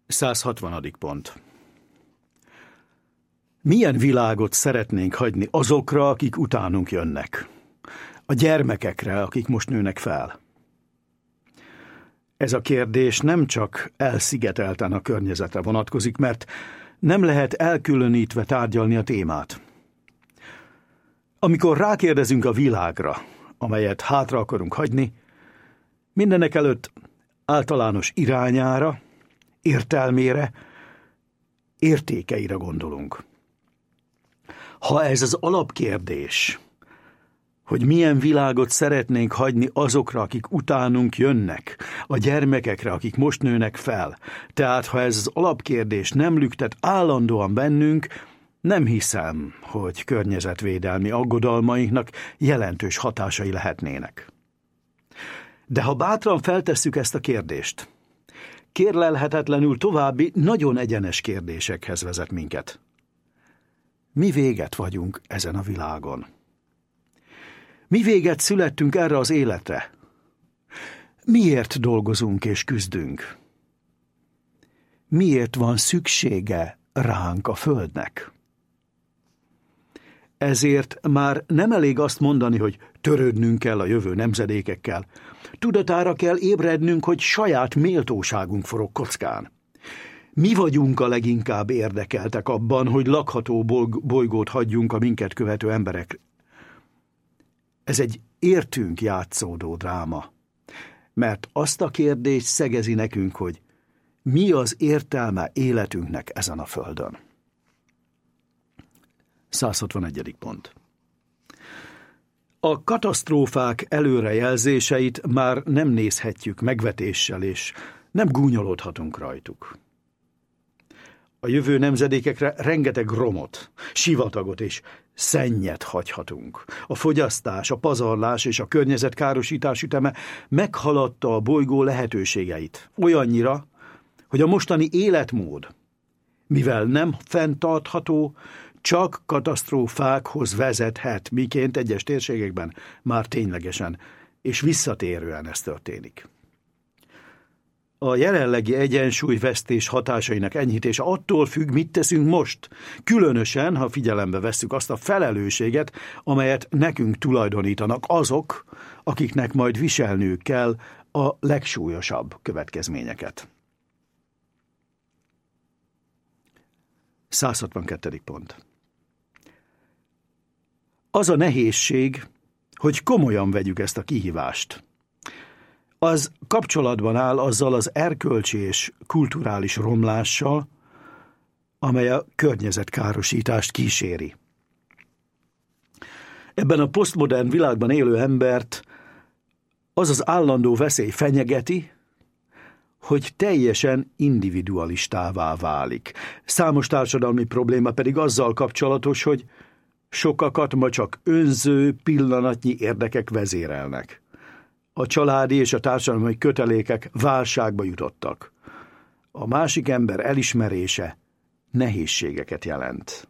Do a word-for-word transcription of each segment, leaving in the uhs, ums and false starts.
száz hatvanadik pont. Milyen világot szeretnénk hagyni azokra, akik utánunk jönnek? A gyermekekre, akik most nőnek fel? Ez a kérdés nem csak elszigetelten a környezetre vonatkozik, mert nem lehet elkülönítve tárgyalni a témát. Amikor rákérdezünk a világra, amelyet hátra akarunk hagyni, mindenek előtt általános irányára, értelmére, értékeire gondolunk. Ha ez az alapkérdés, hogy milyen világot szeretnénk hagyni azokra, akik utánunk jönnek, a gyermekekre, akik most nőnek fel, tehát ha ez az alapkérdés nem lüktet állandóan bennünk, nem hiszem, hogy környezetvédelmi aggodalmainknak jelentős hatásai lehetnének. De ha bátran feltesszük ezt a kérdést, kérlelhetetlenül további, nagyon egyenes kérdésekhez vezet minket. Mi véget vagyunk ezen a világon? Mi véget születtünk erre az életre? Miért dolgozunk és küzdünk? Miért van szüksége ránk a Földnek? Ezért már nem elég azt mondani, hogy törődnünk kell a jövő nemzedékekkel. Tudatára kell ébrednünk, hogy saját méltóságunk forog kockán. Mi vagyunk a leginkább érdekeltek abban, hogy lakható bolygót hagyjunk a minket követő emberek. Ez egy értünk játszódó dráma, mert azt a kérdést szegezi nekünk, hogy mi az értelme életünknek ezen a földön. száz hatvanegyedik pont. A katasztrófák előrejelzéseit már nem nézhetjük megvetéssel, és nem gúnyolódhatunk rajtuk. A jövő nemzedékekre rengeteg romot, sivatagot és szennyet hagyhatunk. A fogyasztás, a pazarlás és a környezetkárosítás üteme meghaladta a bolygó lehetőségeit. Olyannyira, hogy a mostani életmód, mivel nem fenntartható, csak katasztrófákhoz vezethet, miként egyes térségekben már ténylegesen és visszatérően ez történik. A jelenlegi egyensúlyvesztés hatásainak enyhítése attól függ, mit teszünk most, különösen, ha figyelembe vesszük azt a felelősséget, amelyet nekünk tulajdonítanak azok, akiknek majd viselniük kell a legsúlyosabb következményeket. száz hatvankettedik pont. Az a nehézség, hogy komolyan vegyük ezt a kihívást. Az kapcsolatban áll azzal az erkölcsi és kulturális romlással, amely a környezetkárosítást kíséri. Ebben a posztmodern világban élő embert az az állandó veszély fenyegeti, hogy teljesen individualistává válik. Számos társadalmi probléma pedig azzal kapcsolatos, hogy sokakat ma csak önző, pillanatnyi érdekek vezérelnek. A családi és a társadalmi kötelékek válságba jutottak. A másik ember elismerése nehézségeket jelent.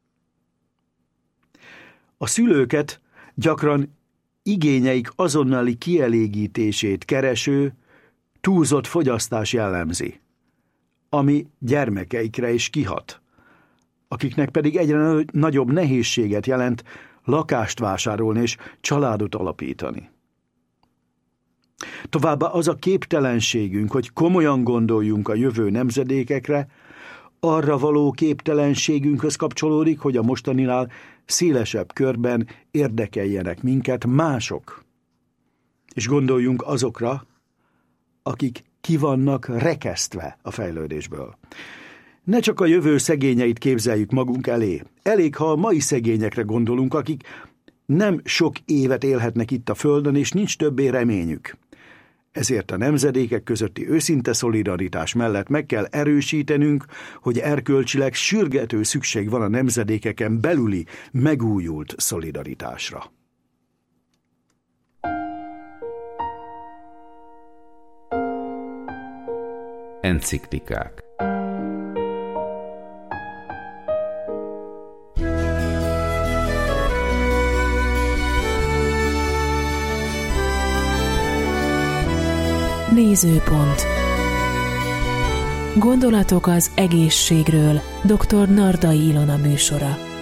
A szülőket gyakran igényeik azonnali kielégítését kereső, túlzott fogyasztás jellemzi, ami gyermekeikre is kihat, akiknek pedig egyre nagyobb nehézséget jelent lakást vásárolni és családot alapítani. Továbbá az a képtelenségünk, hogy komolyan gondoljunk a jövő nemzedékekre, arra való képtelenségünkhöz kapcsolódik, hogy a mostaninál szélesebb körben érdekeljenek minket mások. És gondoljunk azokra, akik ki vannak rekesztve a fejlődésből. Ne csak a jövő szegényeit képzeljük magunk elé. Elég, ha a mai szegényekre gondolunk, akik nem sok évet élhetnek itt a Földön, és nincs többé reményük. Ezért a nemzedékek közötti őszinte szolidaritás mellett meg kell erősítenünk, hogy erkölcsileg sürgető szükség van a nemzedékeken belüli megújult szolidaritásra. Enciklikák. Nézőpont. Gondolatok az egészségről. doktor Nardai Ilona műsora.